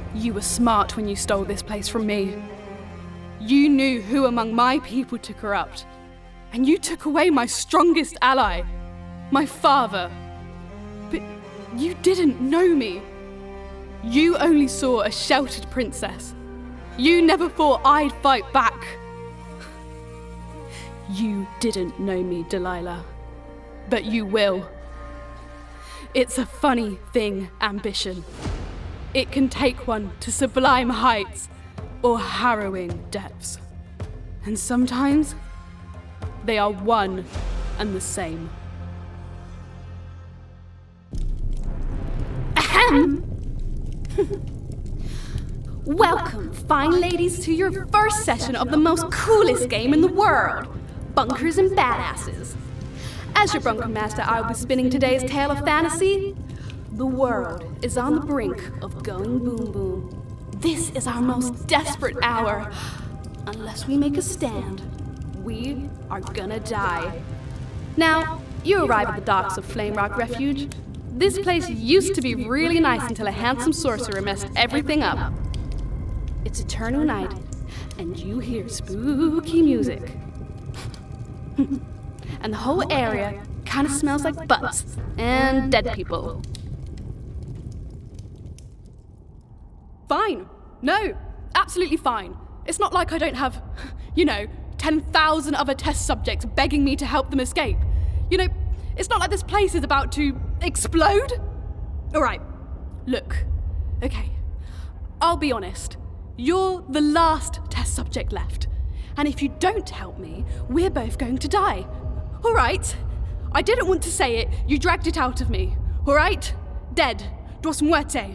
You were smart when you stole this place from me. You knew who among my people to corrupt, and you took away my strongest ally, my father. But you didn't know me. You only saw a sheltered princess. You never thought I'd fight back. You didn't know me, Delilah, but you will. It's a funny thing, ambition. It can take one to sublime heights or harrowing depths. And sometimes they are one and the same. Ahem! Welcome, fine ladies, to your first session of the most coolest game in the world, Bunkers and Badasses. As your Bunker Master, I will be spinning today's tale of fantasy. The world is on the brink of going boom boom. This is our most desperate hour. Unless we make a stand, we are gonna die. Now, you arrive at the docks of Flame Rock Refuge. This place used to be really nice until a handsome sorcerer messed everything up. It's eternal night, and you hear spooky music. And the whole area kind of smells like butts and dead people. Fine. No, absolutely fine. It's not like I don't have, 10,000 other test subjects begging me to help them escape. It's not like this place is about to explode. All right, look, okay, I'll be honest. You're the last test subject left. And if you don't help me, we're both going to die. All right, I didn't want to say it. You dragged it out of me. All right, dead, dos muerte.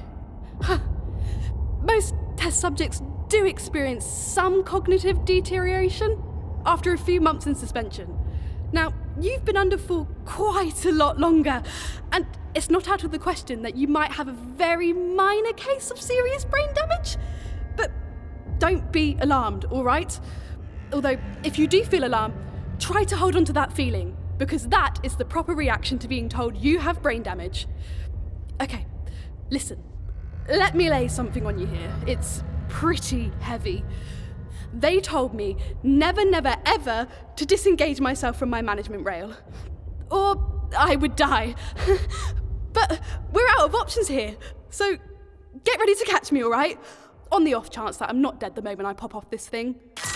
Most test subjects do experience some cognitive deterioration after a few months in suspension. Now, you've been under for quite a lot longer, and it's not out of the question that you might have a very minor case of serious brain damage. But don't be alarmed, all right? Although, if you do feel alarmed, try to hold on to that feeling, because that is the proper reaction to being told you have brain damage. Okay, listen. Let me lay something on you here. It's pretty heavy. They told me never, never, ever to disengage myself from my management rail, or I would die. But we're out of options here, so get ready to catch me, all right? On the off chance that I'm not dead the moment I pop off this thing.